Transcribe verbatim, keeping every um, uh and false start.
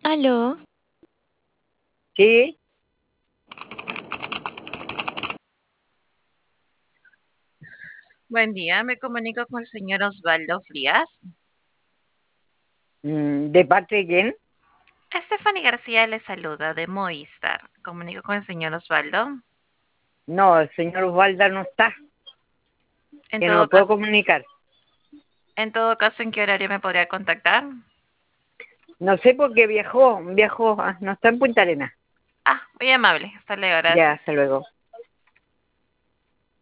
Aló, Sí, Buen día, me comunico con el señor Osvaldo Frías. mm, ¿de parte de quién? Stephanie García le saluda de Movistar. Comunico con el señor Osvaldo. No, el señor Osvaldo no está, En que no todo puedo caso, comunicar. en todo caso, ¿en qué horario me podría contactar? No sé por qué viajó, viajó, ah, no está en Punta Arenas. Ah, muy amable. Hasta luego, Ya, gracias. hasta luego.